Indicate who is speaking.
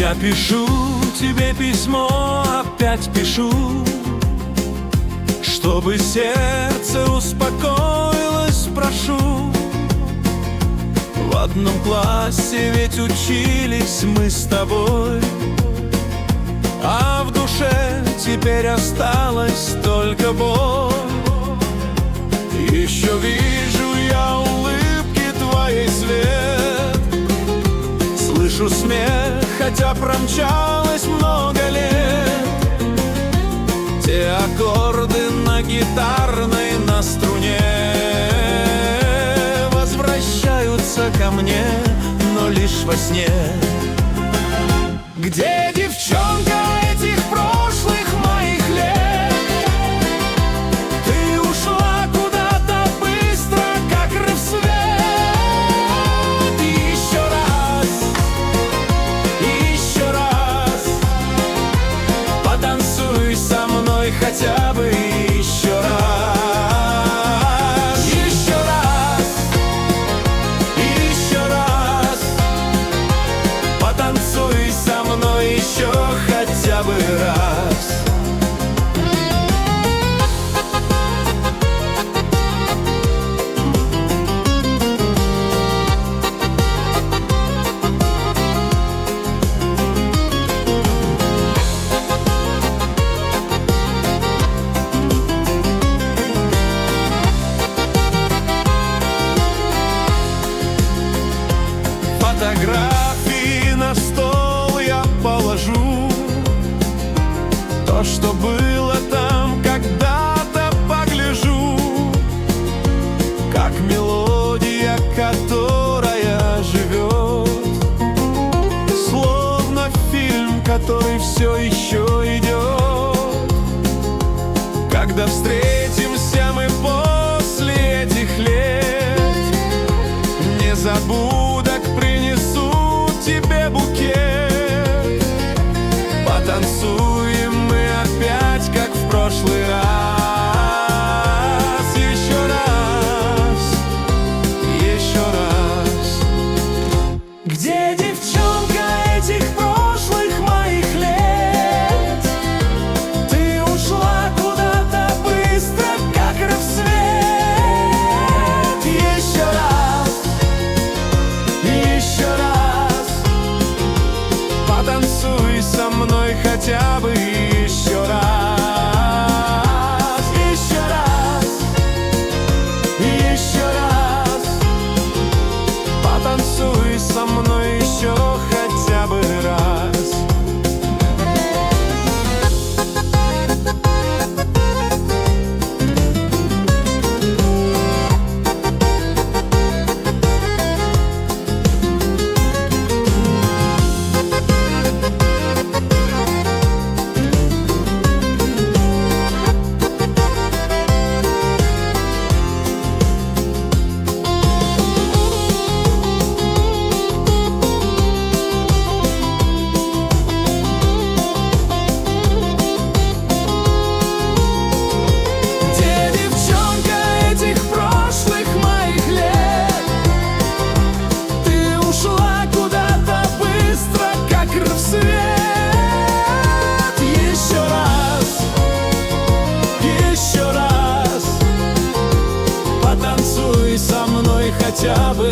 Speaker 1: Я пишу тебе письмо, опять пишу, чтобы сердце успокоилось, прошу. В одном классе ведь учились мы с тобой, а в душе теперь осталась только боль. Еще вижу я улыбки твоей свет, слышу смех, хотя промчалось много лет. Те аккорды на гитарной на струне возвращаются ко мне, но лишь во сне. Где девчонка этих прошлых моих лет? Ты ушла куда-то быстро, как рассвет. Еще раз потанцуй со мной хотя бы еще раз. Потанцуй со мной еще хотя бы раз. Фотографии на стол я положу, то, что было там, когда-то погляжу, как мелодия, которая живет, словно фильм, который все еще идет. Когда встретимся мы после этих лет, незабудок принесу тебе букет. Потанцуем мы опять, как в прошлый раз. Еще раз. Где девчонка этих прошлых моих лет? Ты ушла куда-то быстро, как рассвет. Еще раз потанцуй со мной хотя бы еще раз. Еще раз потанцуй со мной еще хотя бы раз. Еще раз потанцуй со мной хотя бы